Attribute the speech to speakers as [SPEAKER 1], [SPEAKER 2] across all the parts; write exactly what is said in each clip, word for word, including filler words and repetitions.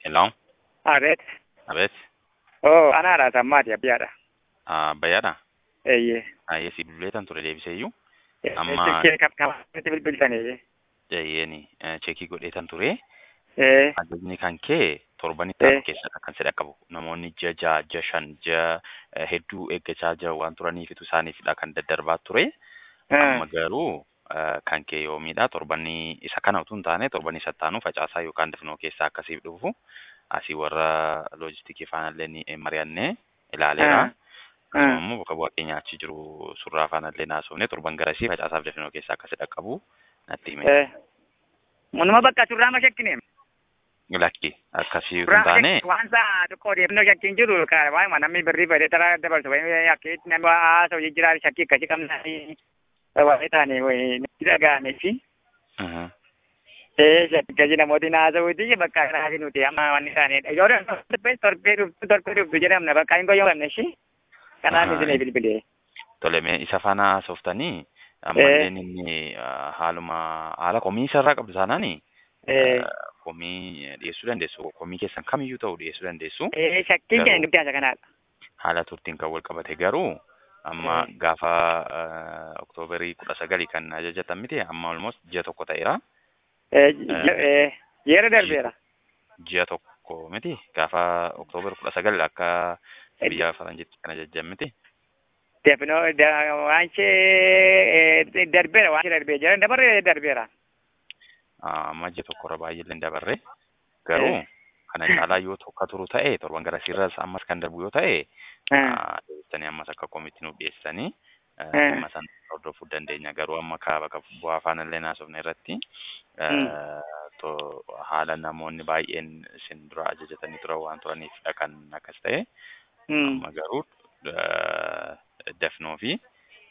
[SPEAKER 1] Hello,
[SPEAKER 2] Abeet.
[SPEAKER 1] Abeet,
[SPEAKER 2] Oo, anaadha sammaati abbiyaadha.
[SPEAKER 1] ah, Bayyaadha.
[SPEAKER 2] Eeyyee.
[SPEAKER 1] Baay'ee si bilbileetan ture deebiseeyyuu. Amma
[SPEAKER 2] Chekkee qabxamatti bilbiltanii.
[SPEAKER 1] yeeni cheekii godheetan ture.
[SPEAKER 2] Ee.
[SPEAKER 1] Ajajni kan kee torbanitti aanu
[SPEAKER 2] Ee.
[SPEAKER 1] keessadha kan sedha qabu. Namoonni ji'a ja'a, ji'a shan, ji'a hedduu eeggachaa jira waan turaniifitu isaaniifidha kan daddarbaa ture. Amma garuu kan kee yoomiidha torbanni isa kana utuu hin taane torbanni isa ittaanu facaasaa yookaan dafnoo keessaa akkasiif dhufu asii warra loojistikii faanallee ni mari'annee ilaaleera. Akkasuma immoo bakka bu'aa keenya achi jiru surraa faanallee naasofne torban garasii facaasaaf dafnoo keessaa akkasidha qabu natti hime.
[SPEAKER 2] Munuma bakka surraa ma shakkine.
[SPEAKER 1] Lakki akkasii utuu hin taane.
[SPEAKER 2] Waan isaa xiqqoo deemnoo shakkiin jiru waayuma namni birrii fedhe taraa dabarsu wayii akkiitti nama haasa'u jijjiiraa shakkii akkasii qabnanii waa'ee taane wayii nutti dhaga'ame fi. Eh, shakkii namooti haasa'uuti bakka kanaafi nuti amma wanni taanedha. Yoo torbee torbee dhuftu torbee dhuftu jedhamna bakka hin goyyoogamne ishii. Kanaaf isin bilbilee.
[SPEAKER 1] Tole mee isa faana haasoftanii ammallee inni haaluma haala komii isarraa qabdu taanaani komii dhiyeessuu dandeessu. Komii keessan kamiyyuu ta'u dhiyeessuu dandeessu.
[SPEAKER 2] Shakkiin keenya dubbii haasa kanaadha.
[SPEAKER 1] Haala turtiin kan wal qabate garuu amma gaafa oktoobarii kudha sagalii kan ajajatan miti amma almost ji'a tokko ta'eera.
[SPEAKER 2] Yeera darbeera.
[SPEAKER 1] Ji'a tokko miti gaafa oktoobar kudha sagal akka biyya faranjiitti kan ajajan miti.
[SPEAKER 2] Definoo waan ishee darbeera waan ishee darbee jira dabarree darbeera.
[SPEAKER 1] Amma ji'a tokkorra baay'ee dabarre garuu kana caalaa yoo tokko turu ta'e torban gara sirras ammas kan darbu yoo ta'e deebistanii ammas akka komiitti nu dhiyeessanii dhimma sana hordofuu dandeenya garuu amma bakka bu'aa faanallee naasofne irratti haala namoonni baay'een isin dura ajajatanii turan waan turaniifidha kan akkas ta'e. Amma garuu dafnoo fi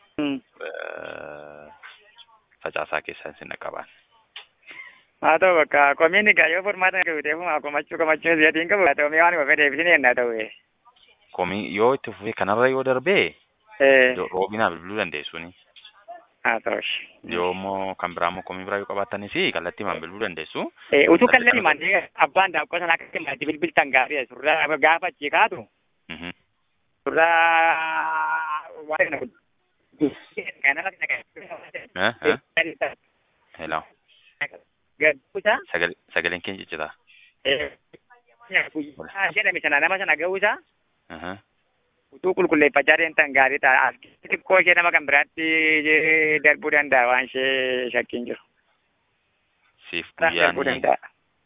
[SPEAKER 1] facaasaa keessaa isin qaban.
[SPEAKER 2] Haa ta'u bakka komiin egaa yoo furmaata guuteefuma komachuu komachuun siyatiin qabu haa ta'u mee waan ofii deebisanii ennaa ta'u.
[SPEAKER 1] Komii yoo itti fufee kanarra yoo darbee roobinaa bilbiluu dandeessuuni.
[SPEAKER 2] Haa ta'u.
[SPEAKER 1] Yoo immoo kan biraa immoo komii biraa yoo qabaattanis kallattii maan bilbiluu dandeessu.
[SPEAKER 2] Utuu kallattii maan abbaan daabboo sana akka itti bilbiltan gaarii surraa gaafa achii kaatu. Surraa waan kana kana
[SPEAKER 1] Hello.
[SPEAKER 2] Gahuusaa.
[SPEAKER 1] Sagaleen keenya ciccitaa.
[SPEAKER 2] Jedhame sana nama sana gahuusaa. Utuu qulqulleeffachaa deemtan gaarii ta'a. Xiqqoo ishee nama kan biraatti darbuu danda'a waan ishee shakkiin jiru.
[SPEAKER 1] Siif guyyaanii.
[SPEAKER 2] Darbuu danda'a.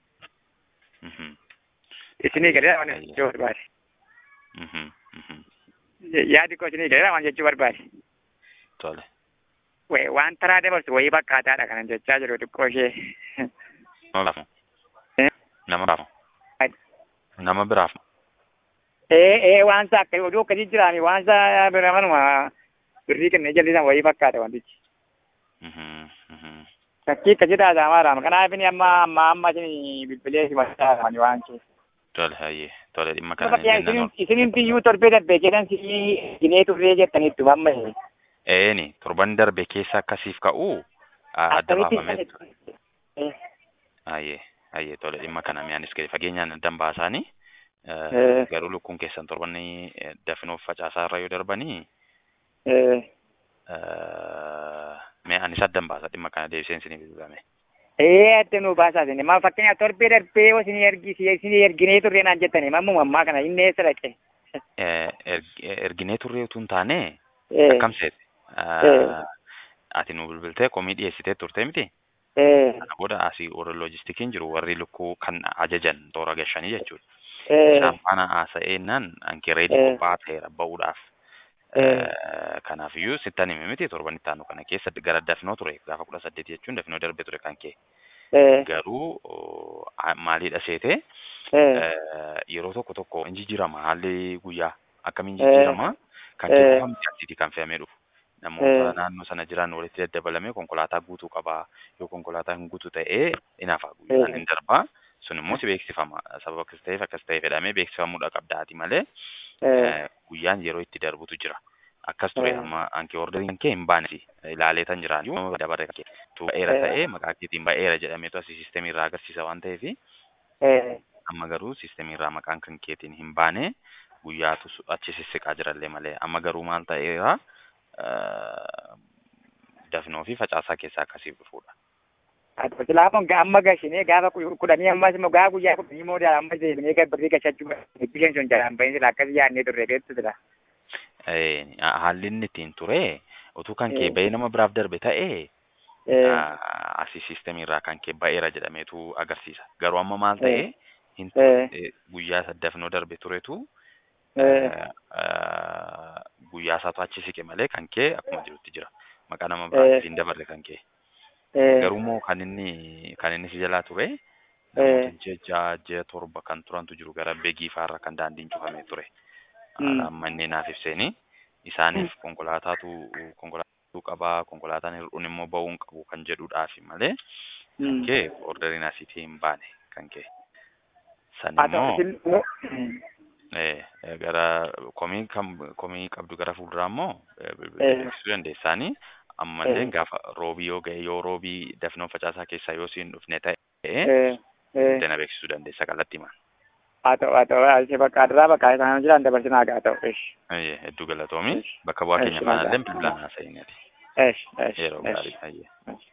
[SPEAKER 2] Isinii galee waan jechuu barbaade. Yaadi koo isinii galee waan jechuu barbaade.
[SPEAKER 1] Tole.
[SPEAKER 2] Waan taraa dabarsu wayii fakkaataadha kanan jechaa jiru xiqqoo ishee.
[SPEAKER 1] Nama biraaf. Nama biraaf. Nama biraaf.
[SPEAKER 2] Ee ee waan isaa akka oduu akkasii jiraani waan isaa bira manuma birrii kennee jallisan wayii fakkaata wantichi. Shakkii akkasii taasifamaa kanaaf inni amma amma amma isin bilbilee si machaafamani waan kee.
[SPEAKER 1] Tole hayyee tole dhimma kana
[SPEAKER 2] jennaan. Isinin biyyuu torbee darbee jedhan si ginee turree jettaniittu amma.
[SPEAKER 1] Eeni torban darbe keessa akkasiif ka'u adda baafamee. Hayyee hayyee tole dhimma kana mi'aanis gadi fageenyaan addan baasaanii. Garuu lukkuun keessan torbanni dafnoof facaasaa irra yoo darbanii mee anis addan baasa dhimma kana deebisee isinii bilbilame.
[SPEAKER 2] Ee adda nu baasaa isin maal fakkeenyaaf torbee darbee yoo isinii ergi isinii erginee turree naan jettanii mammuma ammaa kana inni eessa dhaqe.
[SPEAKER 1] Erginee turree utuu hin taane akkam seete ati nu bilbiltee komii dhiyeessitee turte miti. Kana booda asii warra loojistikiin jiru warri lukkuu kan ajajan toora gashanii jechuudha. Isaan faana haasa'eenaan anki reedii qophaa'aa ta'eera ba'uudhaaf. Kanaafiyyuu sittan hime miti torban itti aanu kana keessa gara dafnoo ture gaafa kudha saddeeti jechuun dafnoo darbee ture kan kee. Garuu maaliidha seete yeroo tokko tokko hin jijjiirama haalli guyyaa akkamiin jijjiirama kan kee qofa miti asiitii kan fe'amee dhufu. Namoota naannoo sana jiran walitti daddabalamee konkolaataa guutuu qabaa yoo konkolaataa hin guutuu ta'ee inaafa guyyaan hin darbaa. Sun immoo si beeksifama sababa akkas ta'eef akkas ta'e fedhamee beeksifamuudha qabdaati malee guyyaan yeroo itti darbutu jira. Akkas ture amma anki orderiin kee hin baane ilaalee tan jiraan yoo dabarre kee tu ba'eera ta'ee maqaa keetiin ba'eera jedhameetu asii siisteemii irraa agarsiisa waan ta'eef Amma garuu siistemii irraa maqaan kan keetiin hin baane guyyaatu su- achi sissiqaa jirallee malee. Amma garuu maal ta'eera dafnoo fi facaasaa keessaa akkasiif dhufuudha.
[SPEAKER 2] Ati silaafoon amma gashinee gaafa kudhanii ammas immoo gaafa guyyaa kudhanii immoo amma deebinee birrii gashachuu bisheen sun jalaan bahin sila akkas yaadnee turre beektu sila.
[SPEAKER 1] Haalli inni ittiin ture utuu kan kee bahee nama biraaf darbe ta'ee asii siistemii irraa kan kee ba'eera jedhameetu agarsiisa. Garuu amma maal ta'ee hin guyyaa saddafnoo darbe turetu guyyaa isaatu achi siqe malee kan kee akkuma jirutti jira. Maqaa nama biraatiif hin dabarre kan kee. Garuu immoo kan inni kan inni si jalaa ture namoota jecha ji'a torba kan turantu jiru gara beegii faarra kan daandiin cufamee ture. Manneen naaf ibseeni isaaniif konkolaataatu konkolaatuu qabaa konkolaataan hir'uun immoo ba'uun qabu kan jedhuudhaafi malee kan kee orderiin asiitii hin baane kan kee. San immoo gara komii komii qabdu gara fuulduraa immoo beeksisuu dandeessaanii. Ammallee gaafa roobii yoo ga'e yoo roobii dafnoo facaasaa keessaa yoo siin dhufne ta'e dana beeksisuu dandeessa kallattii maan.
[SPEAKER 2] Haa ta'u haa ta'u haa bakka addaa bakka isaan jiran dabarsinaa haa ta'u.
[SPEAKER 1] Hedduu galatoomi bakka bu'aa keenya faanallee bilbilaan haasa'inati. Yeroo gaarii.